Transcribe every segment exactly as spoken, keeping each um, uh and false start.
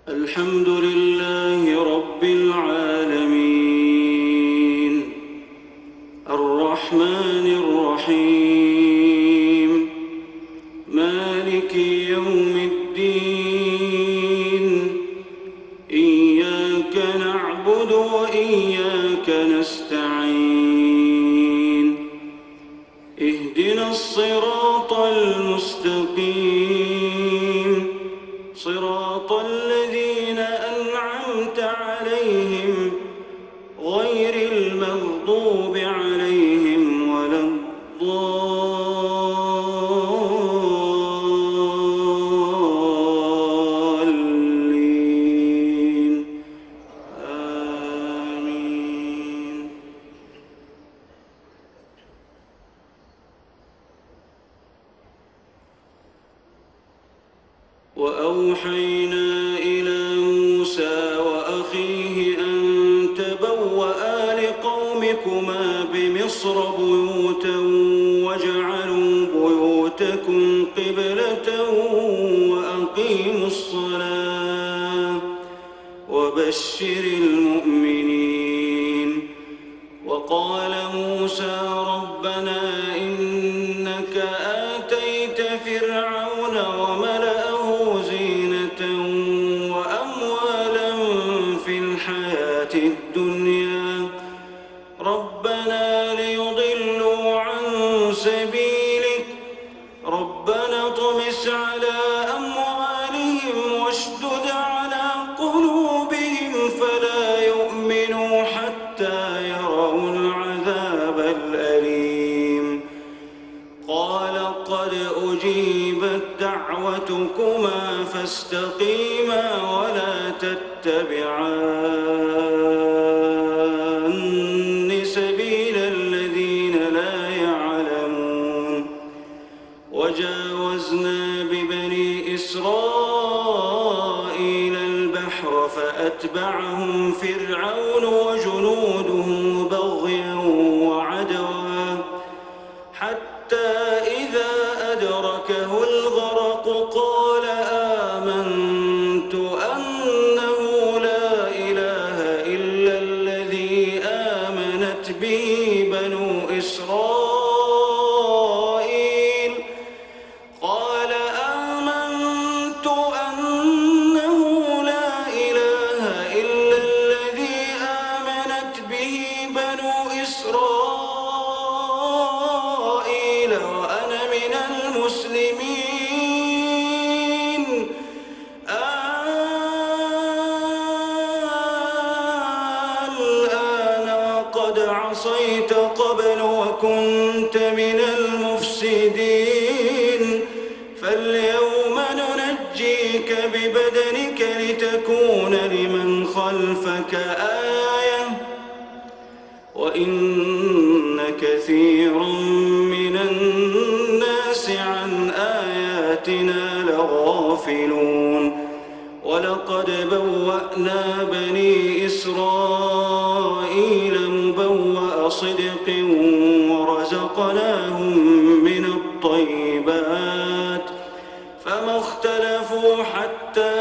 الحمد لله رب العالمين الرحمن الرحيم مالك يوم الدين إياك نعبد وإياك نستعين اهدنا الصراط المستقيم صراط الذين أنعمت عليهم غير المغضوب عليهم ولا الضالين آمين. وأوحينا إلى موسى وأخيه أن تبوأ لقومكما بمصر بيوتا واجعلوا بيوتكم قبلة وأقيموا الصلاة وبشر المؤمنين. وقال موسى ربنا إنك آتيت فرعون وملأه زينة وأموالا في الحياة الدنيا ربنا ليضلوا عن سبيلك ربنا اطمس على أموالهم واشدد على قلوبهم فلا يؤمنوا حتى يروا العذاب الأليم. قال قد أجيبت دعوتكما فاستقيما ولا تتبعان سبيل الذين لا يعلمون. وجاوزنا ببني إسرائيل البحر فأتبعهم فرعون وجنوده بغيا وعدوا حتى إذا أدركه الغرق قال آمنت أنه لا إله إلا الذي آمنت به بنو إسرائيل قال آمنت أنه لا إله إلا الذي آمنت به بنو إسرائيل وأنا من المسلمين. الآن وقد عصيت قبل وكنت من المفسدين فاليوم ننجيك ببدنك لتكون لمن خلفك آية وإن كثيرا من الناس عن آياتنا لغافلون. ولقد بوأنا بني إسرائيل مبوأ صدق ورزقناهم من الطيبات فما اختلفوا حتى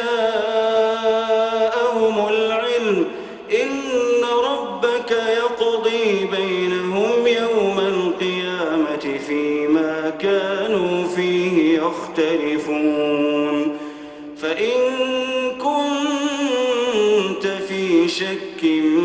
جاءهم العلم إن ربك يقضي بينهم يوم القيامة فيما كانوا فيه يختلفون. فإن كنت في شك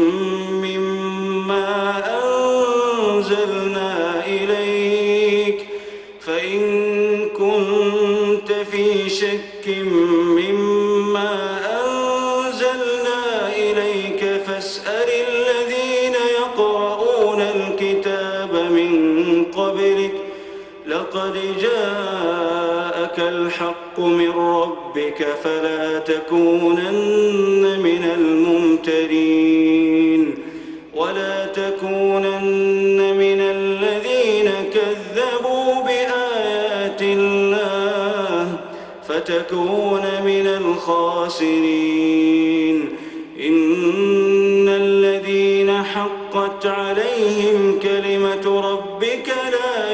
مما أنزلنا إليك فإن كنت في شك مما أنزلنا إليك فاسأل الذين يقرؤون الكتاب من قبلك لقد جاءك الحق من ربك فلا تكونن من الممترين ولا تكونن من الذين كذبوا بآيات الله فتكون من الخاسرين. إن الذين حقت عليهم كلمة ربك لا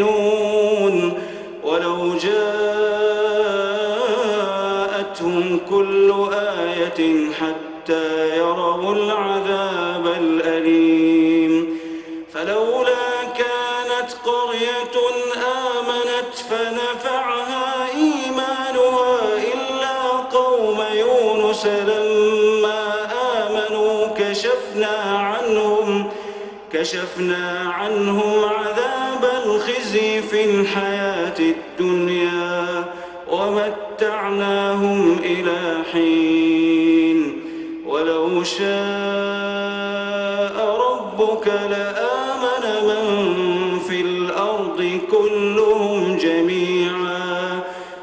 يؤمنون ولو جاءتهم كل آية حتى يروا العذاب الأليم. فلولا كانت قرية آمنت فنفعها إيمانها إلا قوم يونس لما آمنوا كشفنا عنهم كشفنا عنهم عذاب الخزي في الحياة الدنيا ومتعناهم إلى حين. ولو شاء ربك لآمن من في الأرض كلهم جميعا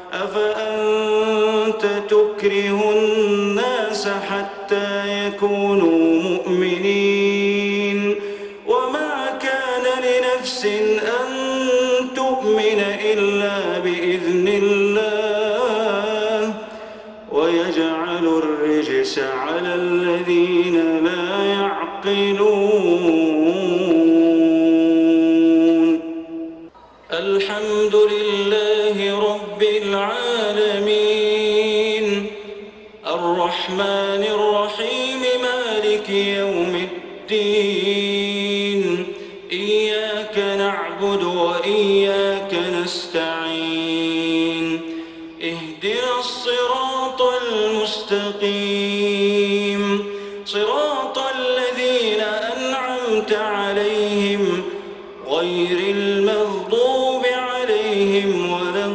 أفأنت تكره الناس حتى يكونوا مؤمنين؟ وما كان لنفس أن تؤمن إلا بإذن الله ويجعل الرجس على الذين لا يعقلون. الحمد لله رب العالمين الرحمن الرحيم مالك يوم الدين إياك نعبد وإياك نستعين اهدنا الصراط المستقيم صراط الذين أنعمت عليهم غير المغضوب عليهم ولا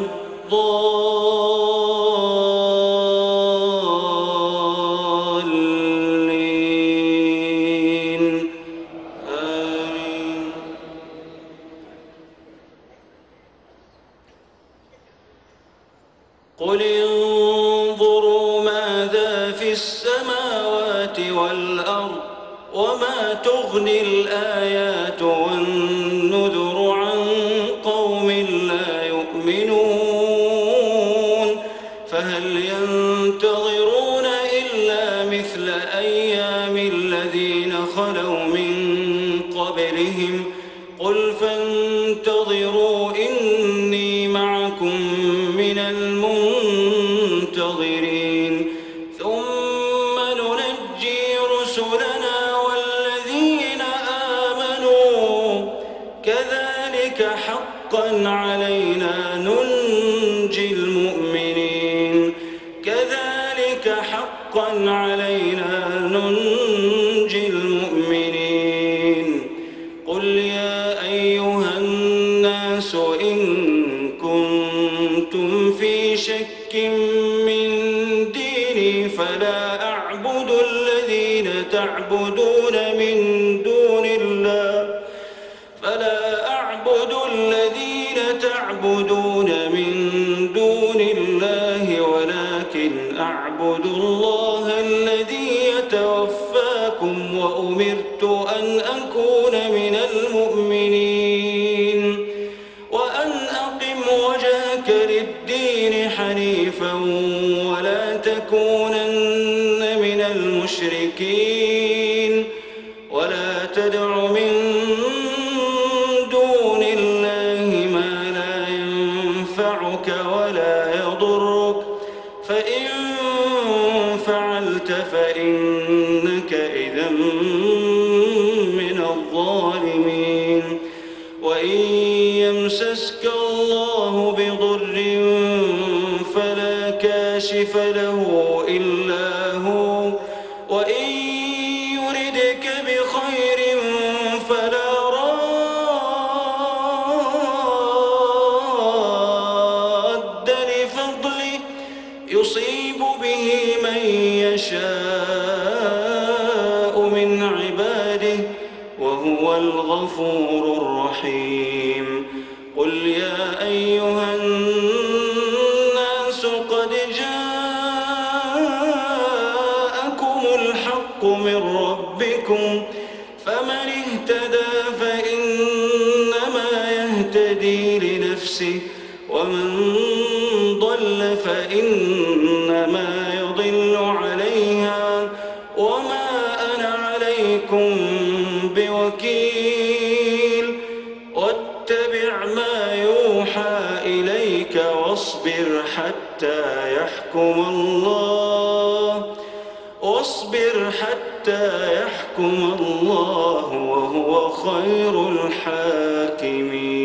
الضالين آمين. قل انظروا ماذا في السماوات والأرض وما تغني الآيات والنذر عن قوم لا يؤمنون. فهل ينتظرون إلا مثل أيام الذين خلوا من قبلهم قل فانتظروا إني معكم من المنتظرين ثم ننجي رسلنا والذين آمنوا كذلك حقا علينا ننجي المؤمنين كذلك حقا علينا ننجي المؤمنين. قل يا أيها الناس إن كنتم في شك من ديني فلا أعبد الذين تعبدون من دون الله فلا أعبد الذين تعبدون من دون الله ولكن أعبد الله الذي يتوفاكم وأمرت أن أكون من المؤمنين وأن أقم وجهك للدين حنيفا ولا تكونن من المشركين ولا تدع من دون الله ما لا ينفعك ولا يضرك فإن فعلت فإنك إذا من الظالمين. وإن يمسسك الله بضر فلا كاشف له إلا هو وإن يردك بخير فلا راد لفضله يصيب به من يشاء من عباده وهو الغفور الرحيم. قل يا أيها الناس قد جاءكم الحق من ربكم فمن اهتدى فإنما يهتدي لنفسه ومن ضل فإنما يضل عليها وما أنا عليكم بوكيل. واتبع ما يوحى إليك واصبر حتى يحكم الله واصبر حتى يحكم الله وهو خير الحاكمين.